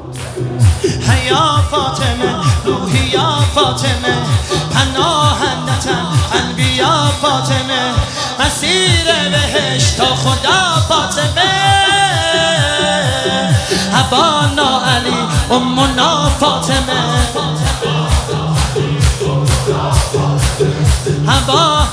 هیا فاطمه روحی یا فاطمه پناهندتن انبیا فاطمه مسیر بهشت تا خدا فاطمه ابانا علی امنا فاطمه ابا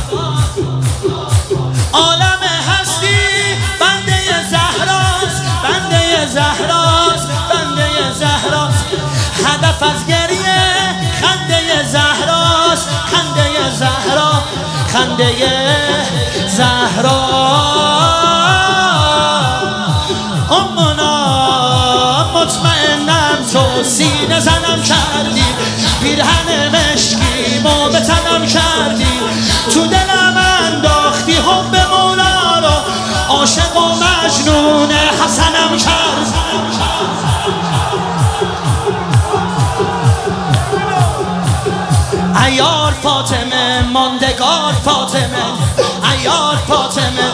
عالم هستی بنده زهراست بنده زهراست بنده زهراست هدف از گریه خنده زهراست خنده زهرا خنده زهرا امنا مطمئنم تو سینه زنم کردی پیرهن مشکیمو به تنم کردی تو دلم انداختی حب مولا رو عاشق و مجنون حسنم کرد عیار فاطمه ماندگار فاطمه عیار فاطمه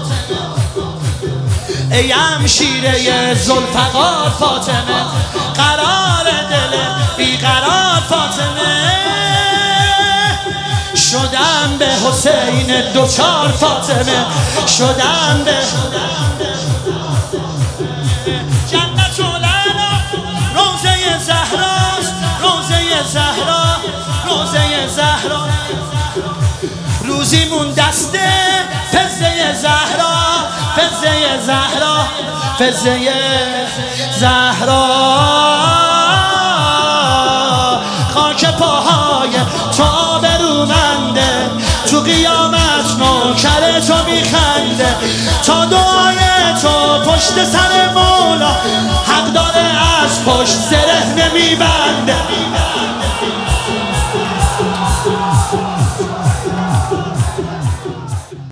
ای همشیره ذوالفقار فاطمه قرار دل بیقرار فاطمه شدم به حسین دوچار فاطمه شدم به جنت العلا روضه زهراست روضه زهرا روضه زهرا روزیمون دسته فزه زهرا فزه زهرا فزه زهرا خاک پاهای تو آبرومنده تو قیامت نوکر تو میخنده تا دعای تو پشت سر مولا حق داره از پشت زره نمیبر